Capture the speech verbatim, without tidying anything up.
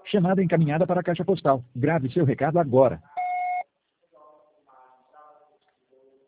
Chamada encaminhada para a caixa postal. Grave seu recado agora.